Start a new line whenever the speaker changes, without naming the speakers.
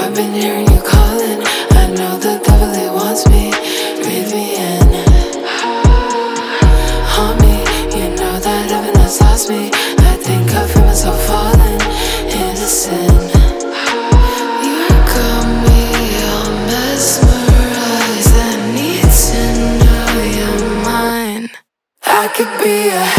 I've been hearing you calling. I know the devil, he wants me. Breathe me in. Haunt me, you know that heaven has lost me. I think I feel myself falling into sin. You got me all mesmerized. I need to know you're mine. I could be a